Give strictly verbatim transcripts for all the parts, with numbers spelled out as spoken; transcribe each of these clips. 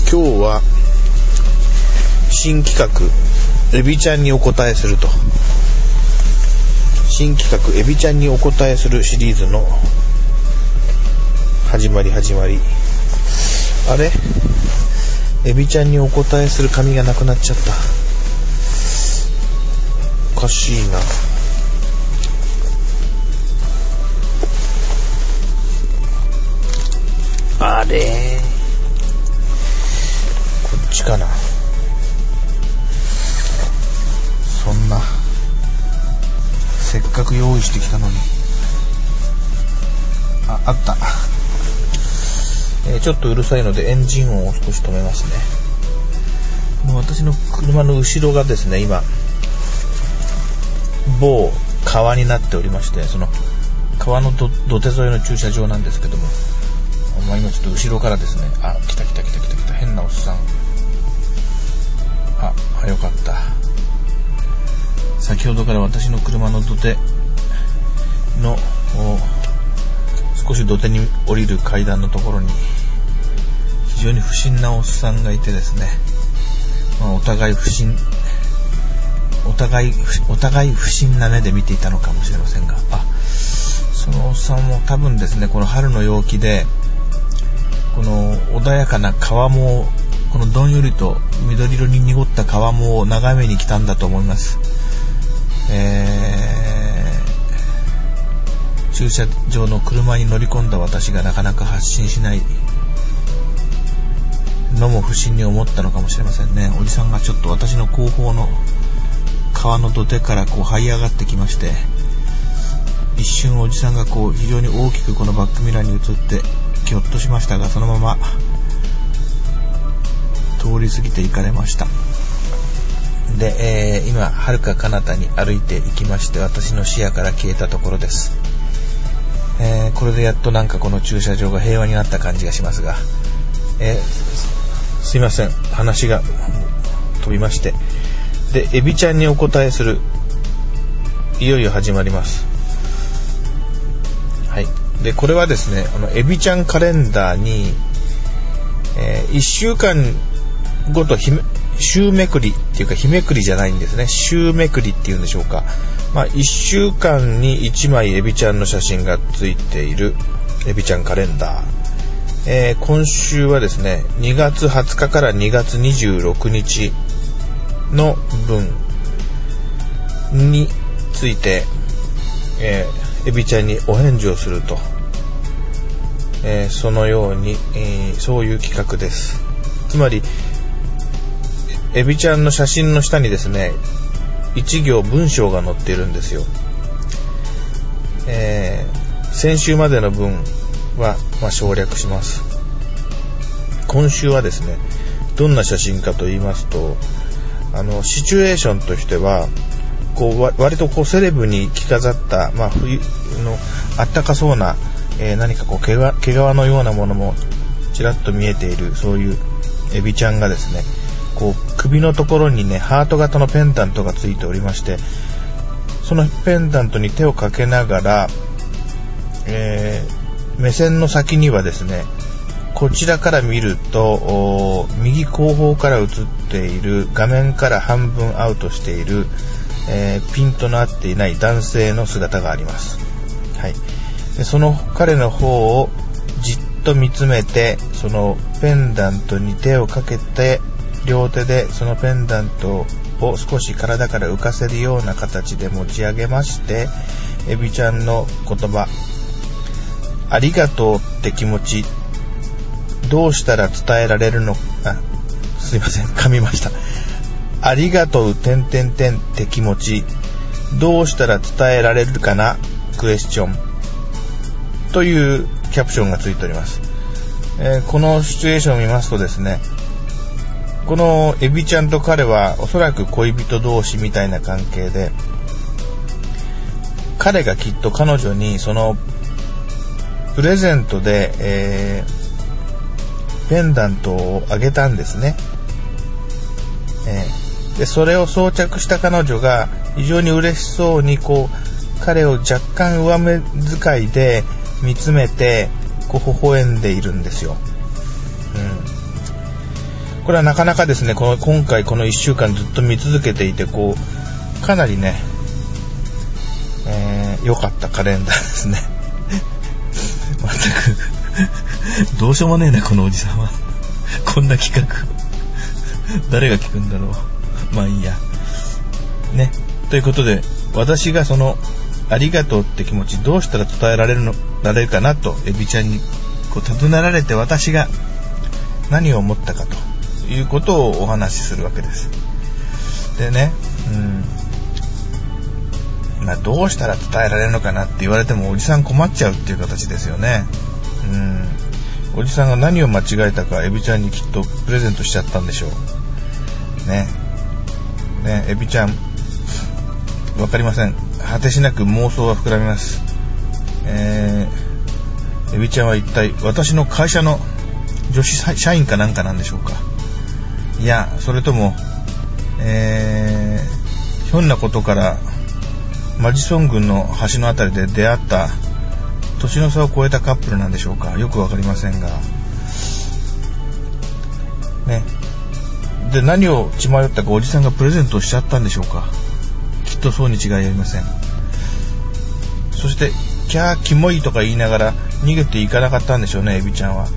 今日は新企画エビちゃんにお答えすると新企画エビちゃんにお答えするシリーズの始まり始まりあれエビちゃんにお答えする紙がなくなっちゃった。おかしいな。あれこっちかな。そんなせっかく用意してきたのに。あ、あった、えー、ちょっとうるさいのでエンジン音を少し止めますね。私の車の後ろがですね、今某川になっておりまして、その川のど土手沿いの駐車場なんですけども、まあ、今ちょっと後ろからですね、あ、来た来た来た来た来た変なおっさん。あ、あ、よかった。先ほどから私の車の土手の少し土手に降りる階段のところに非常に不審なおっさんがいてですね、まあ、お互い不審お互いお互い不審な目で見ていたのかもしれませんが、あ、そのおっさんも多分ですね、この春の陽気でこの穏やかな川面を、このどんよりと緑色に濁った川面を眺めに来たんだと思います。えー、駐車場の車に乗り込んだ私がなかなか発進しないのも不審に思ったのかもしれませんね。おじさんがちょっと私の後方の川の土手からこう這い上がってきまして、一瞬おじさんがこう非常に大きくこのバックミラーに映ってキョッとしましたが、そのまま通り過ぎて行かれました。で、えー、今はるか彼方に歩いて行きまして、私の視野から消えたところです。えー、これでやっとなんかこの駐車場が平和になった感じがしますが、えー、すいません、話が飛びまして、でエビちゃんにお答えする、いよいよ始まります。はい。でこれはですね、あのエビちゃんカレンダーに、えー、いっしゅうかんごとひめ週めくりっていうか日めくりじゃないんですね、週めくりっていうんでしょうか。まあいっしゅうかんにいちまいエビちゃんの写真がついているエビちゃんカレンダー、えー、今週はですねにがつはつかからにがつにじゅうろくにちの分について、えー、エビちゃんにお返事をすると、えー、そのように、えー、そういう企画です。つまりエビちゃんの写真の下にですね、一行文章が載っているんですよ。えー、先週までの文は、まあ、省略します。今週はですね、どんな写真かと言いますと、あのシチュエーションとしてはこう割とこうセレブに着飾った、まあ、冬のあったかそうな、えー、何かこう毛皮、毛皮のようなものもちらっと見えている、そういうエビちゃんがですね、こう首のところにねハート型のペンダントがついておりまして、そのペンダントに手をかけながら、えー、目線の先にはですね、こちらから見ると右後方から映っている、画面から半分アウトしている、えー、ピントの合っていない男性の姿があります。はい。でその彼の方をじっと見つめて、そのペンダントに手をかけて、両手でそのペンダントを少し体から浮かせるような形で持ち上げまして、エビちゃんの言葉、ありがとうって気持ちどうしたら伝えられるのか、すいません、噛みました。ありがとうてんてんてんって気持ちどうしたら伝えられるかなクエスチョンというキャプションがついております。えー、このシチュエーションを見ますとですね、このエビちゃんと彼はおそらく恋人同士みたいな関係で、彼がきっと彼女にそのプレゼントで、えー、ペンダントをあげたんですね。えー、でそれを装着した彼女が非常に嬉しそうにこう彼を若干上目遣いで見つめてこう微笑んでいるんですよ。うんこれはなかなかですね、この今回このいっしゅうかんずっと見続けていて、こうかなりね、えー、良かったカレンダーですね。全くどうしようもねえなこのおじさんは。こんな企画誰が聞くんだろう。まあいいやね。ということで、私がそのありがとうって気持ちどうしたら伝えられるのられるかなとエビちゃんにこう尋ねられて、私が何を思ったかということをお話しするわけです。でね、うん、まあどうしたら伝えられるのかなって言われてもおじさん困っちゃうっていう形ですよね。うん、おじさんが何を間違えたかエビちゃんにきっとプレゼントしちゃったんでしょうね。ね、エビちゃんわかりません。果てしなく妄想が膨らみます。えー、エビちゃんは一体私の会社の女子社員かなんかなんでしょうか。いや、それとも、えー、ひょんなことからマジソン郡の橋のあたりで出会った年の差を超えたカップルなんでしょうか。よくわかりませんがね。で、何を血迷ったかおじさんがプレゼントをしちゃったんでしょうか。きっとそうに違いありません。そしてキャーキモいとか言いながら逃げていかなかったんでしょうね、エビちゃんは。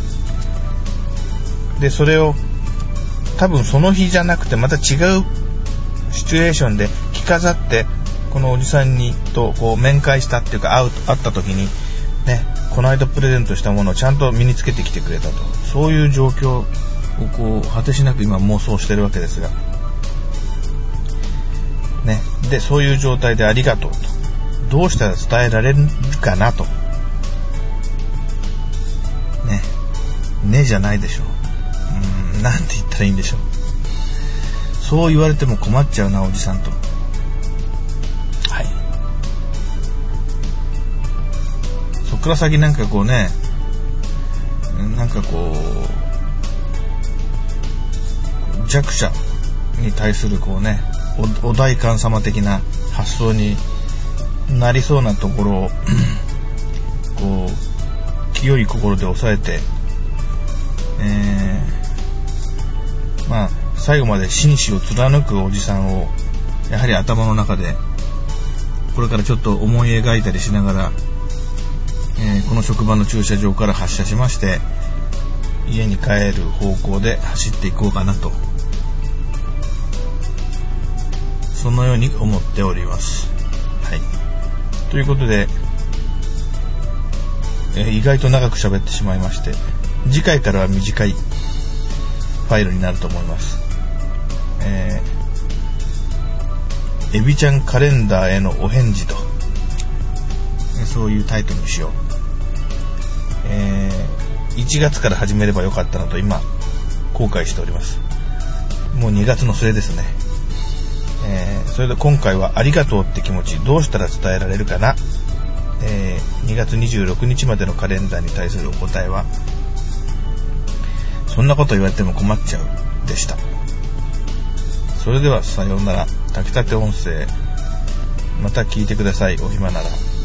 で、それを多分その日じゃなくてまた違うシチュエーションで着飾ってこのおじさんにとこう面会したっていうか会う会った時にね、この間プレゼントしたものをちゃんと身につけてきてくれたと、そういう状況をこう果てしなく今妄想してるわけですがね。で、そういう状態でありがとうと、どうしたら伝えられるかなとね。ねじゃないでしょう。うーん、なんて言ったらいいんでしょう。そう言われても困っちゃうな、おじさんと。はい。そっから先なんかこうね、なんかこう弱者に対するこうね、お, お代官様的な発想になりそうなところをこう清い心で抑えて、えー、まあ最後まで紳士を貫くおじさんをやはり頭の中でこれからちょっと思い描いたりしながら、えー、この職場の駐車場から発車しまして家に帰る方向で走っていこうかなと、そのように思っております。はい。ということで、えー、意外と長く喋ってしまいまして、次回からは短いファイルになると思います。えー、エビちゃんカレンダーへのお返事と、そういうタイトルにしよう。えー、いちがつから始めればよかったのと今後悔しております。もうにがつの末ですね。えー、それで今回はありがとうって気持ちどうしたら伝えられるかな、えー、にがつにじゅうろくにちまでのカレンダーに対するお答えはそんなこと言われても困っちゃうでした。それではさようなら。炊きたて音声また聞いてください。お暇なら。